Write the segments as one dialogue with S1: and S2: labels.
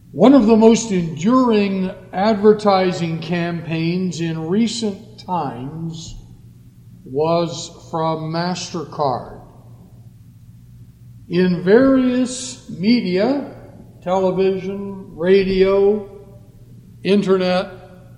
S1: One of the most enduring advertising campaigns in recent times was from MasterCard. In various media, television, radio, internet,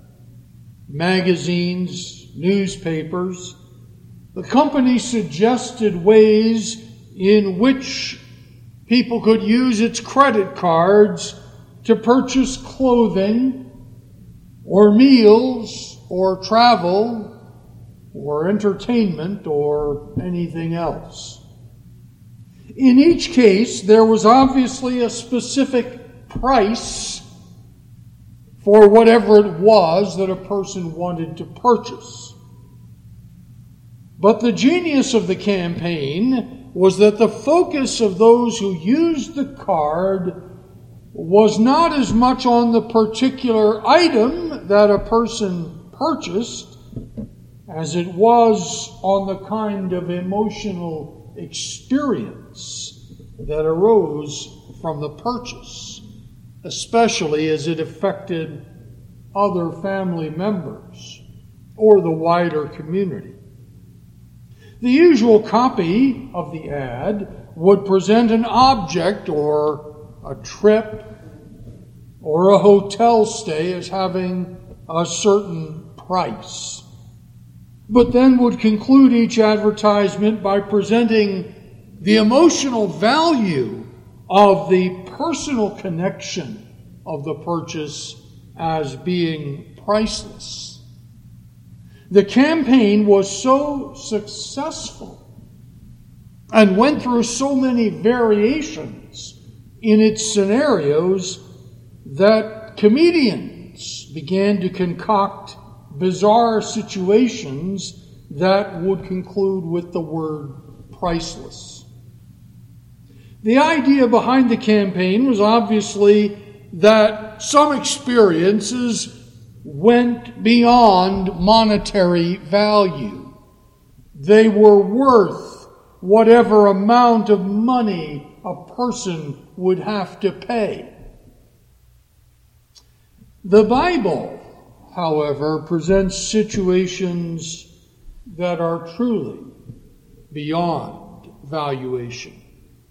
S1: magazines, newspapers, the company suggested ways in which people could use its credit cards to purchase clothing, or meals, or travel, or entertainment, or anything else. In each case, there was obviously a specific price for whatever it was that a person wanted to purchase. But the genius of the campaign was that the focus of those who used the card was not as much on the particular item that a person purchased as it was on the kind of emotional experience that arose from the purchase, especially as it affected other family members or the wider community. The usual copy of the ad would present an object or a trip or a hotel stay as having a certain price, but then would conclude each advertisement by presenting the emotional value of the personal connection of the purchase as being priceless. The campaign was so successful and went through so many variations in its scenarios that comedians began to concoct bizarre situations that would conclude with the word priceless. The idea behind the campaign was obviously that some experiences went beyond monetary value. They were worth whatever amount of money a person would have to pay. The Bible, however, presents situations that are truly beyond valuation.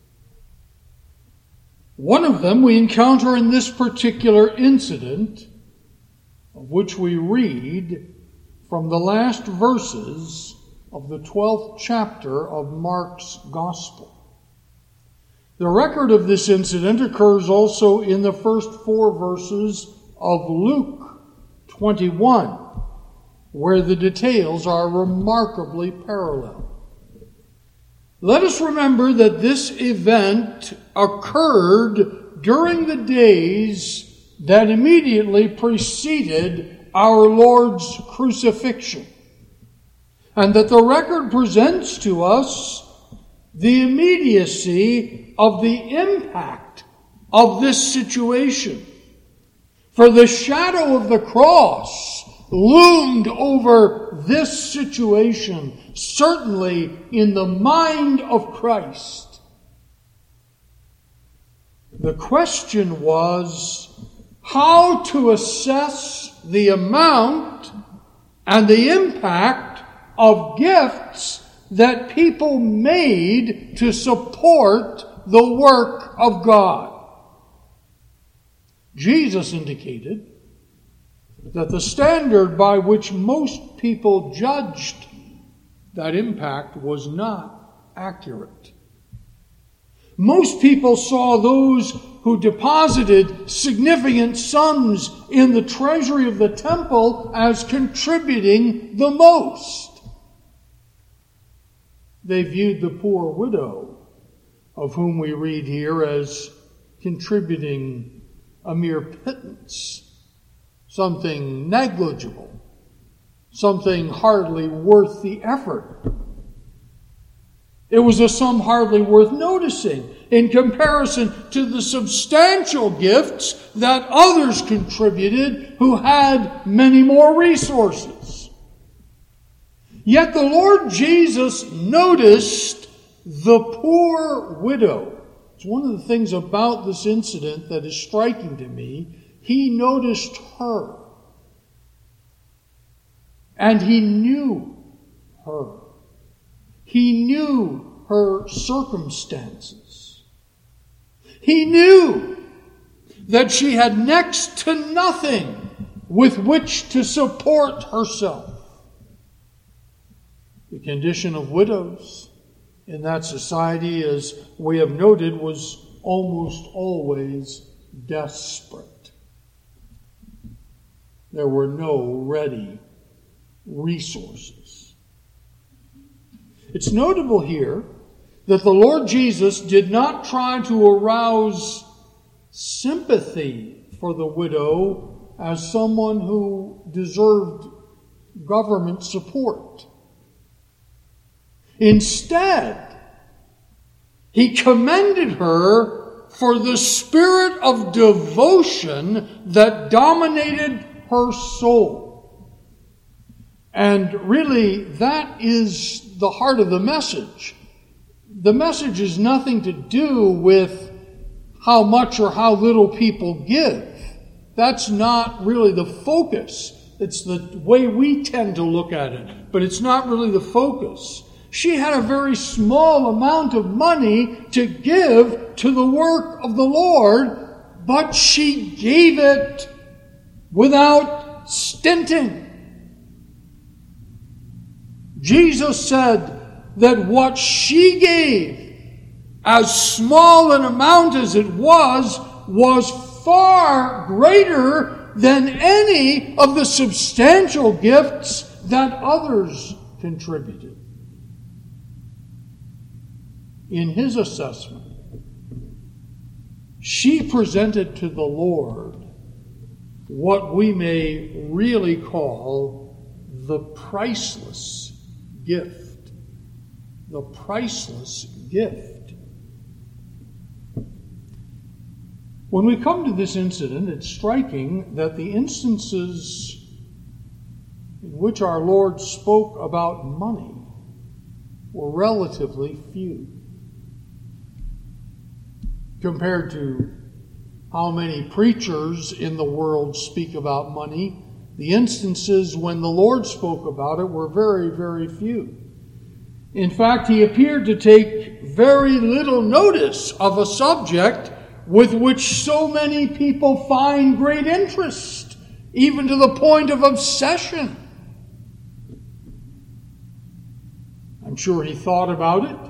S1: One of them we encounter in this particular incident, of which we read from the last verses of the 12th chapter of Mark's Gospel. The record of this incident occurs also in the first 4 verses of Luke 21, where the details are remarkably parallel. Let us remember that this event occurred during the days that immediately preceded our Lord's crucifixion, and that the record presents to us the immediacy of the impact of this situation. For the shadow of the cross loomed over this situation, certainly in the mind of Christ. The question was how to assess the amount and the impact of gifts that people made to support the work of God. Jesus indicated that the standard by which most people judged that impact was not accurate. Most people saw those who deposited significant sums in the treasury of the temple as contributing the most. They viewed the poor widow, of whom we read here, as contributing a mere pittance, something negligible, something hardly worth the effort. It was a sum hardly worth noticing in comparison to the substantial gifts that others contributed who had many more resources. Yet the Lord Jesus noticed the poor widow It's one of the things about this incident that is striking to me. He noticed her. And he knew her. He knew her circumstances. He knew that she had next to nothing with which to support herself. The condition of widows in that society, as we have noted, was almost always desperate. There were no ready resources. It's notable here that the Lord Jesus did not try to arouse sympathy for the widow as someone who deserved government support. Instead, he commended her for the spirit of devotion that dominated her soul. And really, that is the heart of the message. The message has nothing to do with how much or how little people give. That's not really the focus. It's the way we tend to look at it, but it's not really the focus. She had a very small amount of money to give to the work of the Lord, but she gave it without stinting. Jesus said that what she gave, as small an amount as it was far greater than any of the substantial gifts that others contributed. In his assessment, she presented to the Lord what we may really call the priceless gift. The priceless gift. When we come to this incident, it's striking that the instances in which our Lord spoke about money were relatively few compared to how many preachers in the world speak about money. The instances when the Lord spoke about it were very, very few. In fact, he appeared to take very little notice of a subject with which so many people find great interest, even to the point of obsession. I'm sure he thought about it,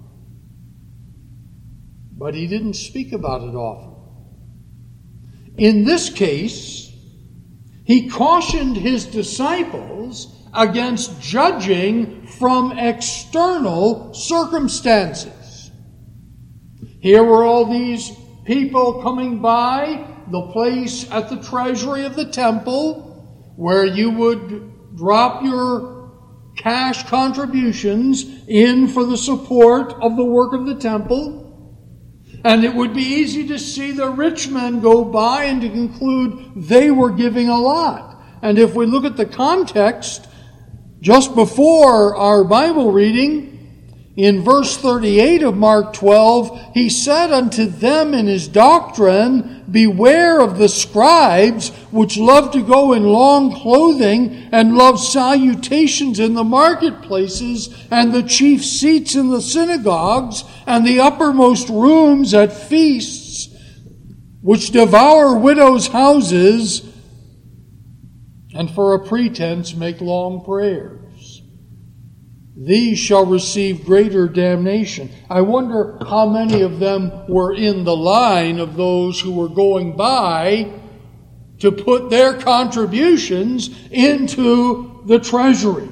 S1: but he didn't speak about it often. In this case, he cautioned his disciples against judging from external circumstances. Here were all these people coming by the place at the treasury of the temple where you would drop your cash contributions in for the support of the work of the temple. And it would be easy to see the rich men go by and to conclude they were giving a lot. And if we look at the context, just before our Bible reading, in verse 38 of Mark 12, he said unto them in his doctrine, beware of the scribes which love to go in long clothing and love salutations in the marketplaces and the chief seats in the synagogues and the uppermost rooms at feasts, which devour widows' houses and for a pretense make long prayers. These shall receive greater damnation. I wonder how many of them were in the line of those who were going by to put their contributions into the treasury.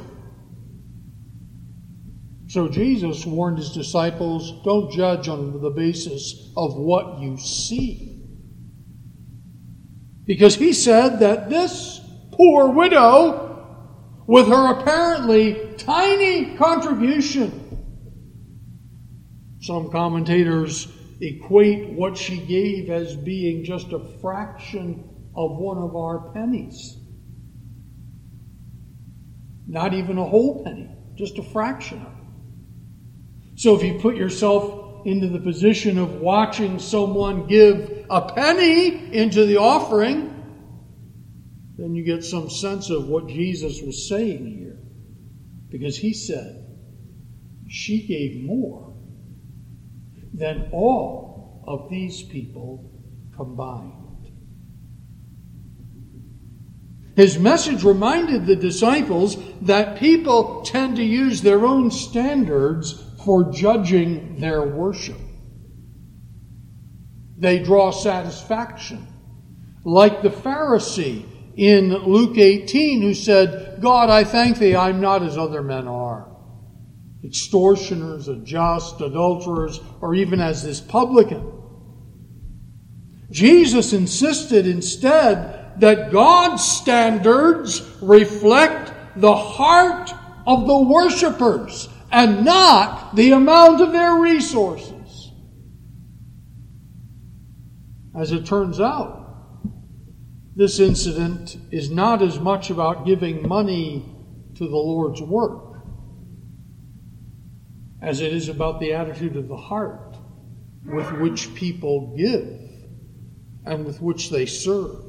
S1: So Jesus warned his disciples, don't judge on the basis of what you see. Because he said that this poor widow, with her apparently tiny contribution, some commentators equate what she gave as being just a fraction of one of our pennies. Not even a whole penny, just a fraction of it. So if you put yourself into the position of watching someone give a penny into the offering, then you get some sense of what Jesus was saying here. Because he said, she gave more than all of these people combined. His message reminded the disciples that people tend to use their own standards for judging their worship. They draw satisfaction, like the Pharisee in Luke 18 who said, God, I thank thee, I'm not as other men are. Extortioners, unjust, adulterers, or even as this publican. Jesus insisted instead that God's standards reflect the heart of the worshipers and not the amount of their resources. As it turns out, this incident is not as much about giving money to the Lord's work as it is about the attitude of the heart with which people give and with which they serve.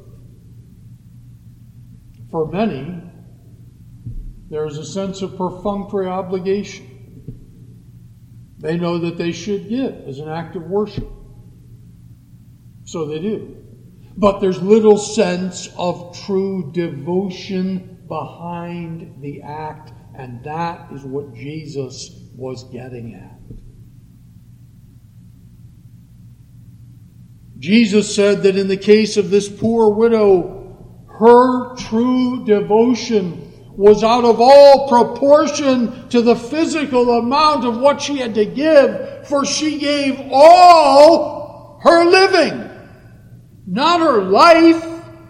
S1: For many, there is a sense of perfunctory obligation. They know that they should give as an act of worship. So they do. But there's little sense of true devotion behind the act, and that is what Jesus was getting at. Jesus said that in the case of this poor widow, her true devotion was out of all proportion to the physical amount of what she had to give, for she gave all her living. Not her life,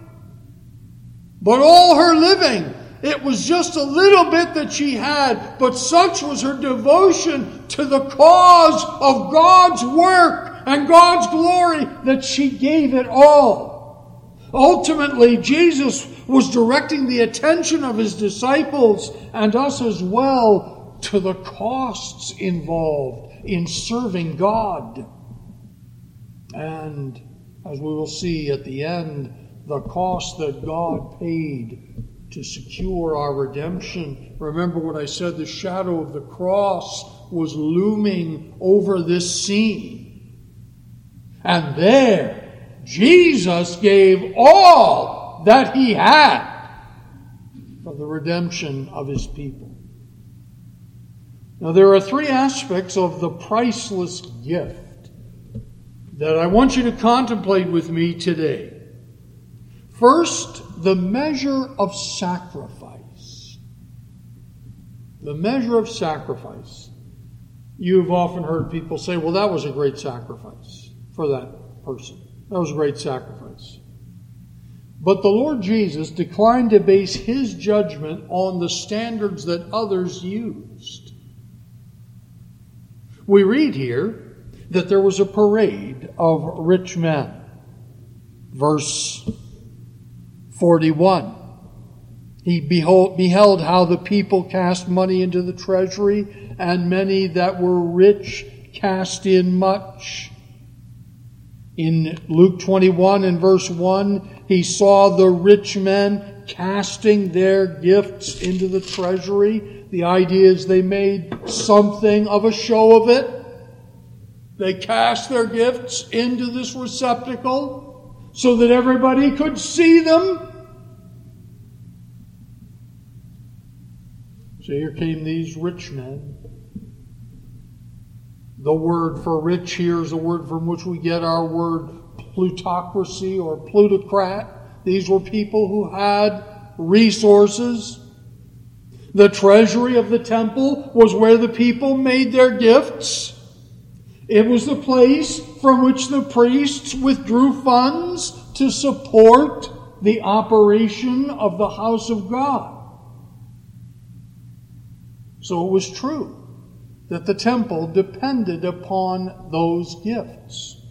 S1: but all her living. It was just a little bit that she had, but such was her devotion to the cause of God's work and God's glory that she gave it all. Ultimately, Jesus was directing the attention of his disciples and us as well to the costs involved in serving God. And as we will see at the end, the cost that God paid to secure our redemption. Remember what I said, the shadow of the cross was looming over this scene. And there, Jesus gave all that he had for the redemption of his people. Now, there are three aspects of the priceless gift that I want you to contemplate with me today. First, the measure of sacrifice. The measure of sacrifice. You've often heard people say, well, that was a great sacrifice for that person. That was a great sacrifice. But the Lord Jesus declined to base his judgment on the standards that others used. We read here that there was a parade of rich men. Verse 41. He beheld how the people cast money into the treasury, and many that were rich cast in much. In Luke 21 and verse 1, he saw the rich men casting their gifts into the treasury. The idea is they made something of a show of it. They cast their gifts into this receptacle so that everybody could see them. So here came these rich men. The word for rich here is a word from which we get our word plutocracy or plutocrat. These were people who had resources. The treasury of the temple was where the people made their gifts. It was the place from which the priests withdrew funds to support the operation of the house of God. So it was true that the temple depended upon those gifts.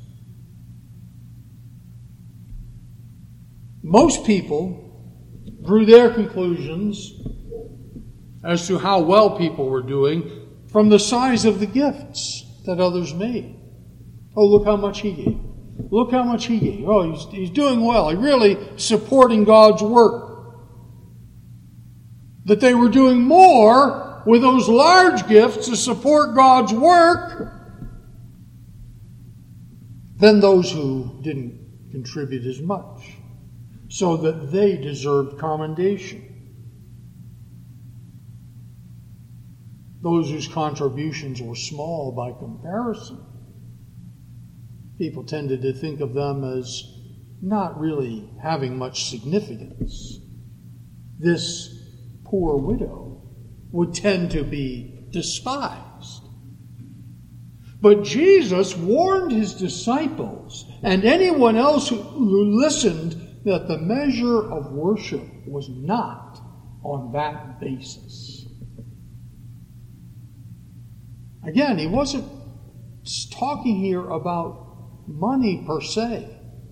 S1: Most people drew their conclusions as to how well people were doing from the size of the gifts that others made. Oh, look how much he gave. Look how much he gave. Oh, he's doing well. He's really supporting God's work. That they were doing more with those large gifts to support God's work than those who didn't contribute as much, so that they deserved commendation. Those whose contributions were small by comparison, people tended to think of them as not really having much significance. This poor widow would tend to be despised. But Jesus warned his disciples and anyone else who listened that the measure of worship was not on that basis. Again, he wasn't talking here about money per se.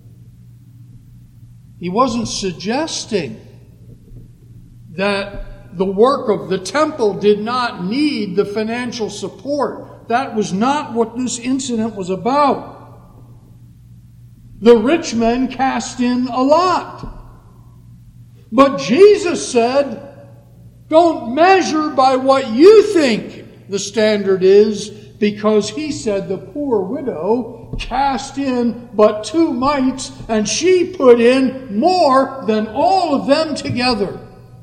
S1: He wasn't suggesting that the work of the temple did not need the financial support. That was not what this incident was about. The rich men cast in a lot. But Jesus said, don't measure by what you think the standard is, because he said the poor widow cast in but 2 mites, and she put in more than all of them together.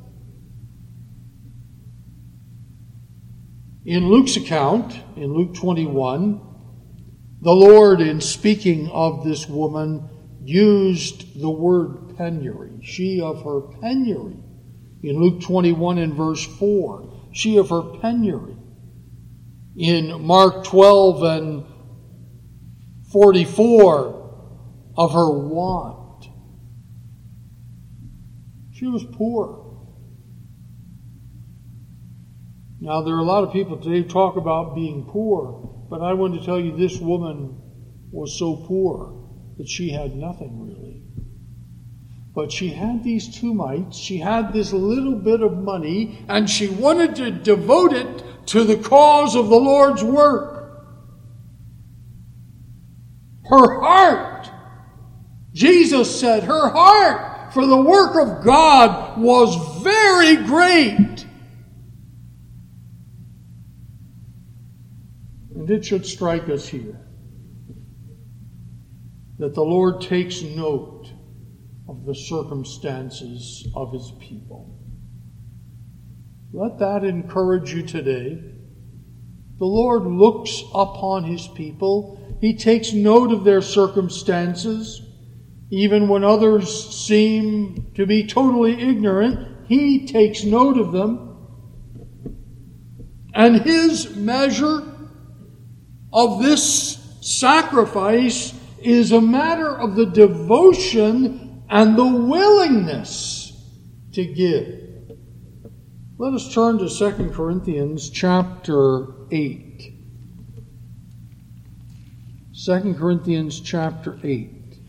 S1: In Luke's account, in Luke 21, the Lord, in speaking of this woman, used the word penury. She of her penury. In Luke 21 and verse 4, she of her penury. In Mark 12 and 44, of her want. She was poor. Now, there are a lot of people today who talk about being poor, but I want to tell you this woman was so poor that she had nothing really. But she had these 2 mites, she had this little bit of money, and she wanted to devote it to the cause of the Lord's work. Her heart, Jesus said, her heart for the work of God was very great. And it should strike us here that the Lord takes note of the circumstances of his people. Let that encourage you today. The Lord looks upon his people. He takes note of their circumstances. Even when others seem to be totally ignorant, he takes note of them. And his measure of this sacrifice is a matter of the devotion and the willingness to give. Let us turn to 2 Corinthians chapter 8. 2 Corinthians chapter 8.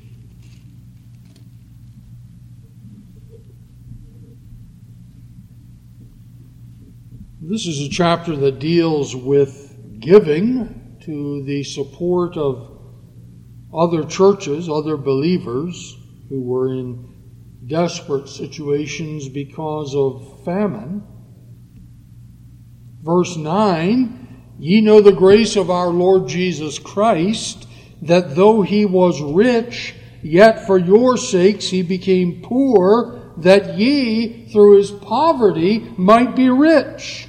S1: This is a chapter that deals with giving to the support of other churches, other believers who were in desperate situations because of famine. Verse 9, ye know the grace of our Lord Jesus Christ, that though he was rich, yet for your sakes he became poor, that ye through his poverty might be rich.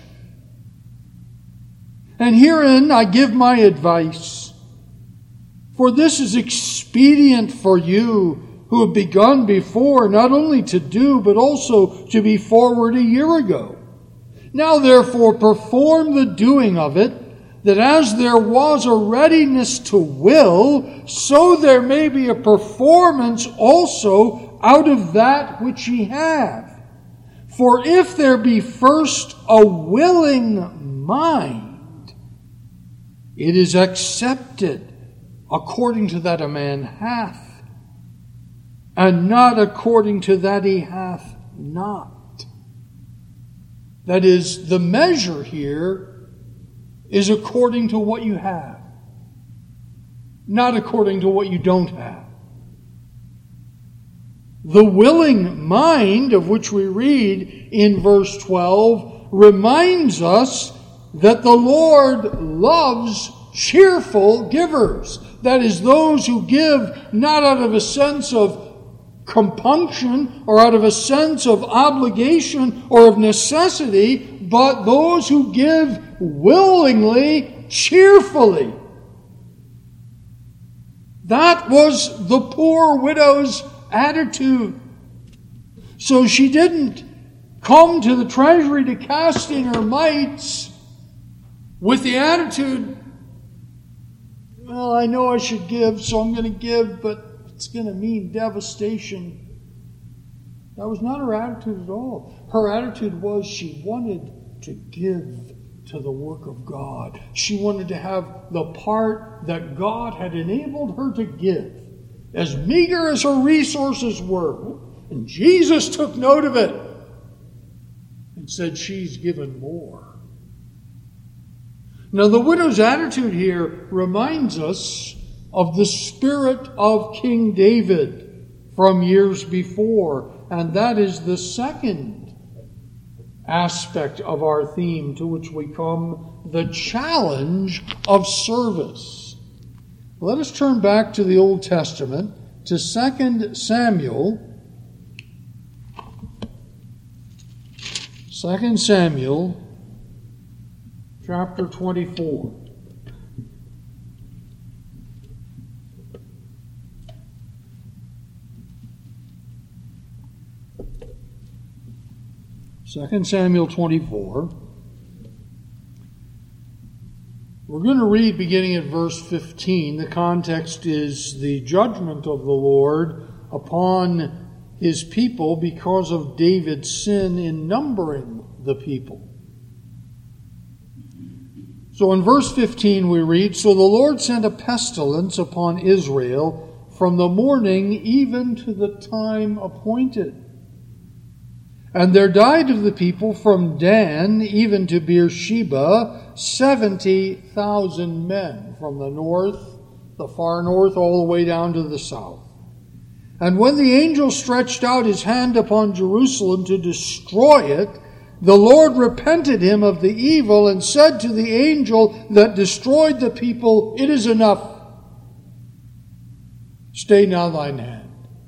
S1: And herein I give my advice, for this is expedient for you who have begun before, not only to do, but also to be forward a year ago. Now therefore perform the doing of it, that as there was a readiness to will, so there may be a performance also out of that which ye have. For if there be first a willing mind, it is accepted according to that a man hath, and not according to that he hath not. That is, the measure here is according to what you have. not according to what you don't have. The willing mind, of which we read in verse 12, reminds us that the Lord loves cheerful givers. That is, those who give not out of a sense of compunction or out of a sense of obligation or of necessity, but those who give willingly, cheerfully. That was the poor widow's attitude. So she didn't come to the treasury to cast in her mites with the attitude, well, I know I should give, so I'm going to give, but it's going to mean devastation. That was not her attitude at all. Her attitude was she wanted to give to the work of God. She wanted to have the part that God had enabled her to give, as meager as her resources were. And Jesus took note of it and said, she's given more. Now, the widow's attitude here reminds us of the spirit of King David from years before, and that is the second aspect of our theme, to which we come, the challenge of service. Let us turn back to the Old Testament, to 2 Samuel. 2 Samuel chapter 24. Second Samuel 24. We're going to read beginning at verse 15. The context is the judgment of the Lord upon his people because of David's sin in numbering the people. So in verse 15 we read, So the Lord sent a pestilence upon Israel from the morning even to the time appointed. And there died of the people from Dan even to Beersheba 70,000 men, from the north, the far north, all the way down to the south. And when the angel stretched out his hand upon Jerusalem to destroy it, the Lord repented him of the evil and said to the angel that destroyed the people, It is enough. Stay now thine hand.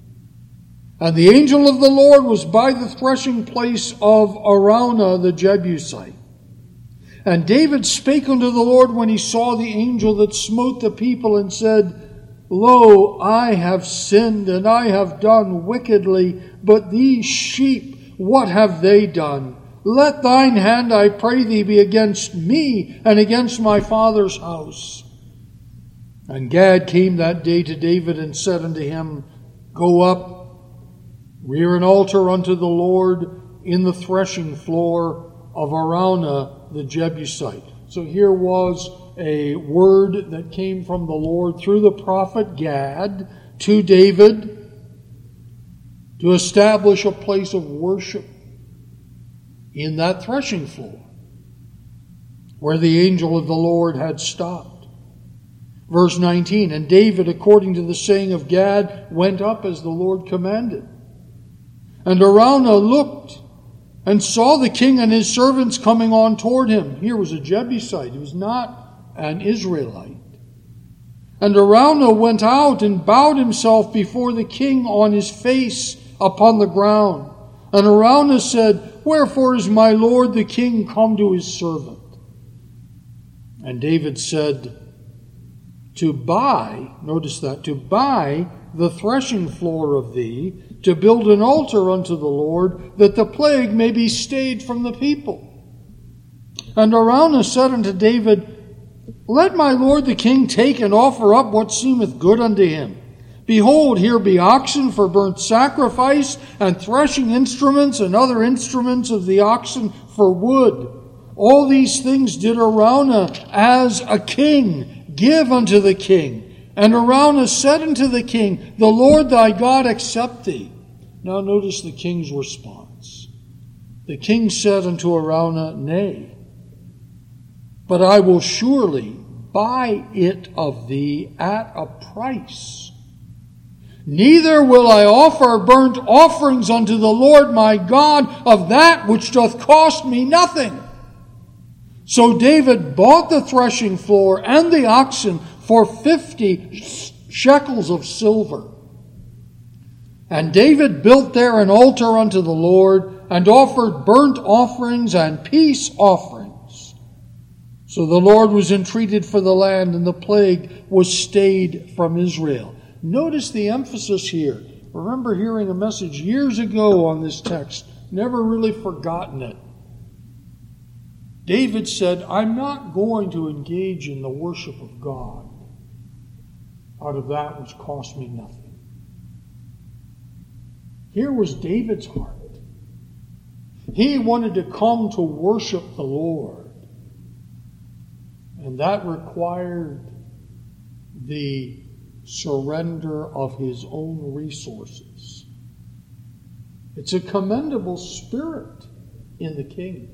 S1: And the angel of the Lord was by the threshing place of Araunah the Jebusite. And David spake unto the Lord when he saw the angel that smote the people, and said, Lo, I have sinned, and I have done wickedly, but these sheep, what have they done? Let thine hand, I pray thee, be against me and against my father's house. And Gad came that day to David and said unto him, Go up, rear an altar unto the Lord in the threshing floor of Araunah the Jebusite. So here was a word that came from the Lord through the prophet Gad to David to establish a place of worship in that threshing floor where the angel of the Lord had stopped. Verse 19, And David, according to the saying of Gad, went up as the Lord commanded. And Araunah looked and saw the king and his servants coming on toward him. Here was a Jebusite. He was not an Israelite. And Araunah went out and bowed himself before the king on his face upon the ground. And Araunah said, Wherefore is my lord the king come to his servant? And David said, To buy, notice that, to buy the threshing floor of thee, to build an altar unto the Lord, that the plague may be stayed from the people. And Araunah said unto David, Let my lord the king take and offer up what seemeth good unto him. Behold, here be oxen for burnt sacrifice, and threshing instruments, and other instruments of the oxen for wood. All these things did Araunah as a king give unto the king. And Araunah said unto the king, The Lord thy God accept thee. Now notice the king's response. The king said unto Araunah, Nay, but I will surely buy it of thee at a price. Neither will I offer burnt offerings unto the Lord my God of that which doth cost me nothing. So David bought the threshing floor and the oxen for 50 shekels of silver. And David built there an altar unto the Lord, and offered burnt offerings and peace offerings. So the Lord was entreated for the land, and the plague was stayed from Israel. Notice the emphasis here. I remember hearing a message years ago on this text. Never really forgotten it. David said, I'm not going to engage in the worship of God out of that which cost me nothing. Here was David's heart. He wanted to come to worship the Lord. And that required the surrender of his own resources. It's a commendable spirit in the king.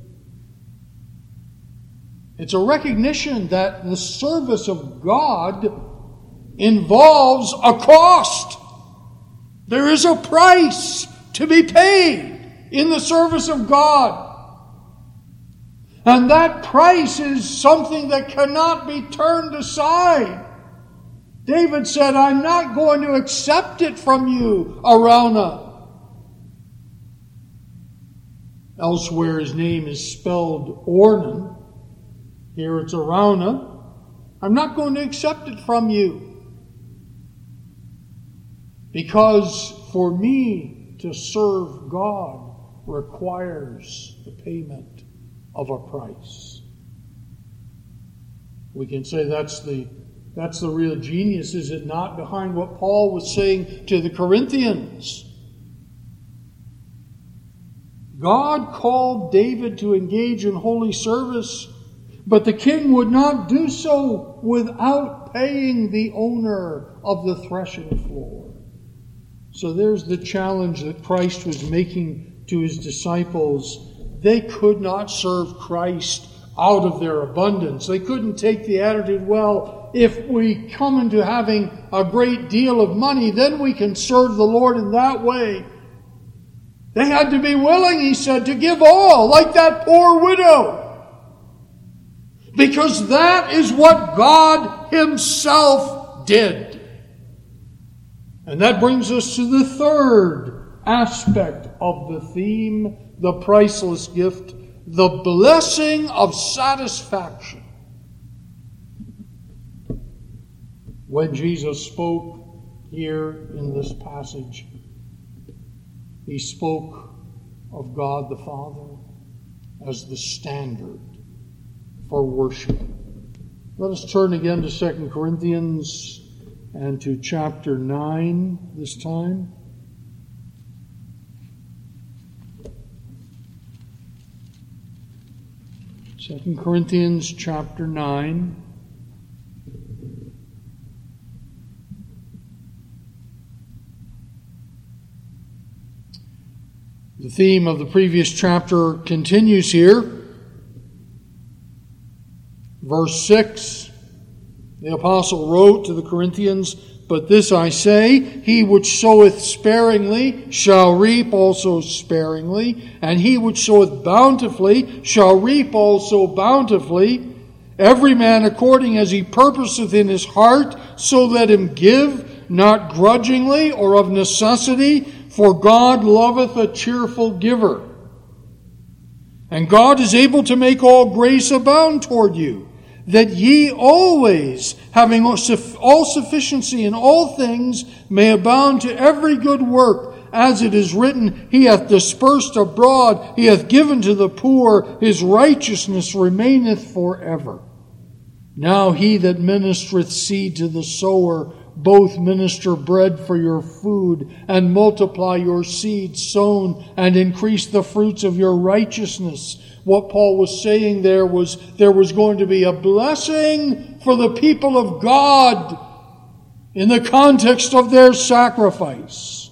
S1: It's a recognition that the service of God involves a cost. There is a price to be paid in the service of God. And that price is something that cannot be turned aside. David said, I'm not going to accept it from you, Araunah. Elsewhere his name is spelled Ornan. Here it's Araunah. I'm not going to accept it from you. Because for me to serve God requires the payment of a price. We can say that's the real genius, is it not, behind what Paul was saying to the Corinthians? God called David to engage in holy service, but the king would not do so without paying the owner of the threshing floor. So there's the challenge that Christ was making to his disciples. They could not serve Christ out of their abundance. They couldn't take the attitude, well, if we come into having a great deal of money, then we can serve the Lord in that way. They had to be willing, he said, to give all, like that poor widow. Because that is what God himself did. And that brings us to the third aspect of the theme, the priceless gift, the blessing of satisfaction. When Jesus spoke here in this passage, he spoke of God the Father as the standard for worship. Let us turn again to 2 Corinthians and to chapter 9 this time. Second Corinthians chapter 9. The theme of the previous chapter continues here. Verse 6, the apostle wrote to the Corinthians, But this I say, he which soweth sparingly shall reap also sparingly, and he which soweth bountifully shall reap also bountifully. Every man according as he purposeth in his heart, so let him give, not grudgingly or of necessity, for God loveth a cheerful giver. And God is able to make all grace abound toward you, that ye always, having all sufficiency in all things, may abound to every good work, as it is written, He hath dispersed abroad, He hath given to the poor, His righteousness remaineth forever. Now he that ministereth seed to the sower, both minister bread for your food, and multiply your seed sown, and increase the fruits of your righteousness. What Paul was saying there was going to be a blessing for the people of God in the context of their sacrifice.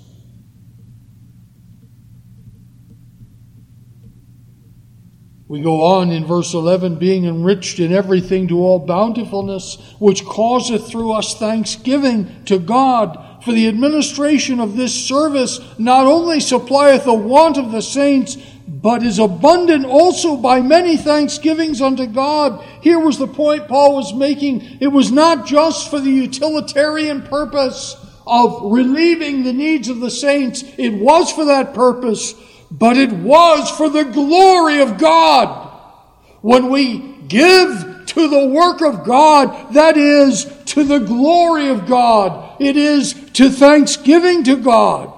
S1: We go on in verse 11, being enriched in everything to all bountifulness, which causeth through us thanksgiving to God. For the administration of this service not only supplieth the want of the saints, but is abundant also by many thanksgivings unto God. Here was the point Paul was making. It was not just for the utilitarian purpose of relieving the needs of the saints. It was for that purpose, but it was for the glory of God. When we give to the work of God, that is to the glory of God. It is to thanksgiving to God.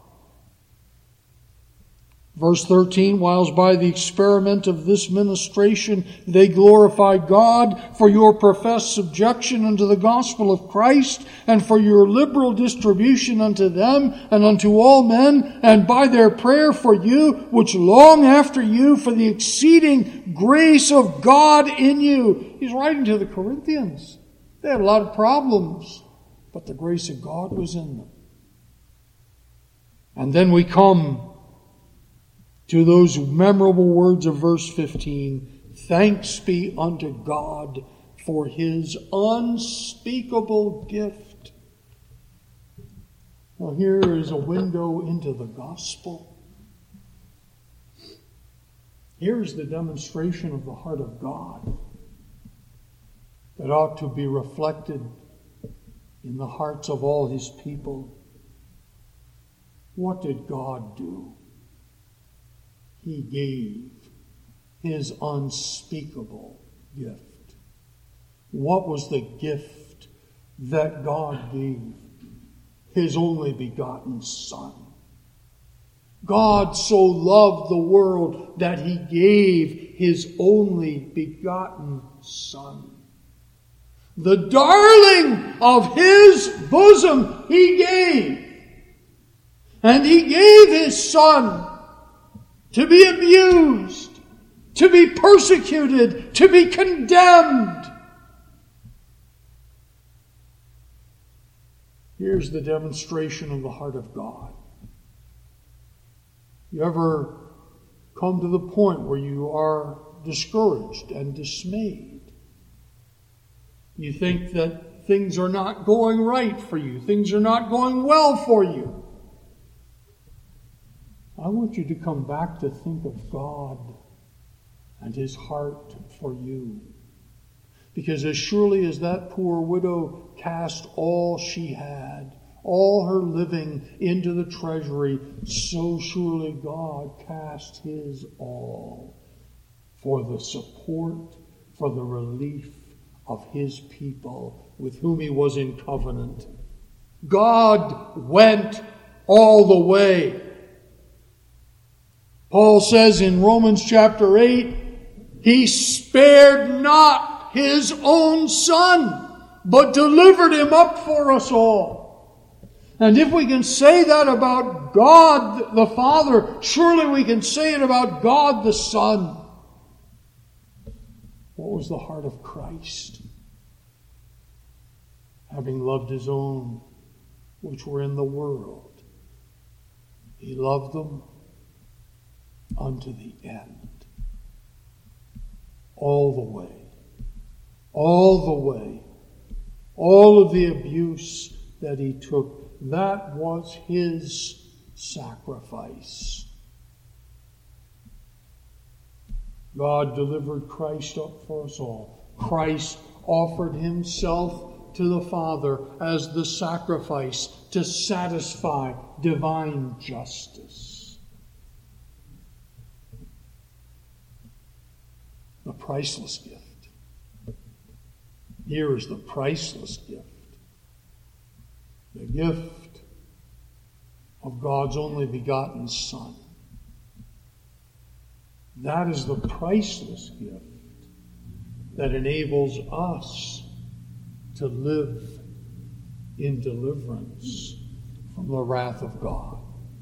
S1: Verse 13, whiles by the experiment of this ministration they glorify God for your professed subjection unto the gospel of Christ, and for your liberal distribution unto them and unto all men, and by their prayer for you, which long after you for the exceeding grace of God in you. He's writing to the Corinthians. They had a lot of problems, but the grace of God was in them. And then we come to those memorable words of verse 15, thanks be unto God for His unspeakable gift. Well, here is a window into the gospel. Here is the demonstration of the heart of God that ought to be reflected in the hearts of all His people. What did God do? He gave His unspeakable gift. What was the gift that God gave? His only begotten Son. God so loved the world that He gave His only begotten Son. The darling of His bosom He gave. And He gave His Son to be abused, to be persecuted, to be condemned. Here's the demonstration of the heart of God. You ever come to the point where you are discouraged and dismayed? You think that things are not going right for you, things are not going well for you. I want you to come back to think of God and His heart for you. Because as surely as that poor widow cast all she had, all her living into the treasury, so surely God cast His all for the support, for the relief of His people with whom He was in covenant. God went all the way. Paul says in Romans chapter 8, He spared not His own Son, but delivered Him up for us all. And if we can say that about God the Father, surely we can say it about God the Son. What was the heart of Christ? Having loved His own, which were in the world, He loved them unto the end. All the way. All the way. All of the abuse that He took, that was His sacrifice. God delivered Christ up for us all. Christ offered Himself to the Father as the sacrifice to satisfy divine justice. The priceless gift. Here is the priceless gift. The gift of God's only begotten Son. That is the priceless gift that enables us to live in deliverance from the wrath of God.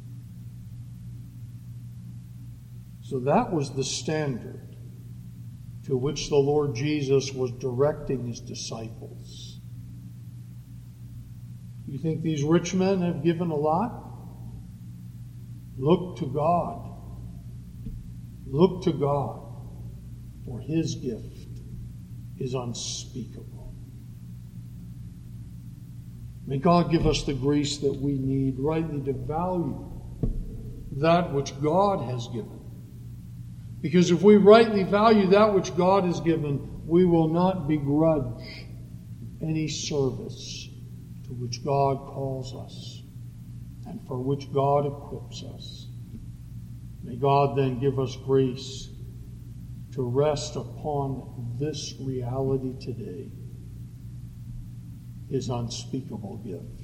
S1: So that was the standard to which the Lord Jesus was directing His disciples. You think these rich men have given a lot? Look to God. Look to God. for His gift is unspeakable. May God give us the grace that we need rightly to value that which God has given. Because if we rightly value that which God has given, we will not begrudge any service to which God calls us and for which God equips us. May God then give us grace to rest upon this reality today, His unspeakable gift.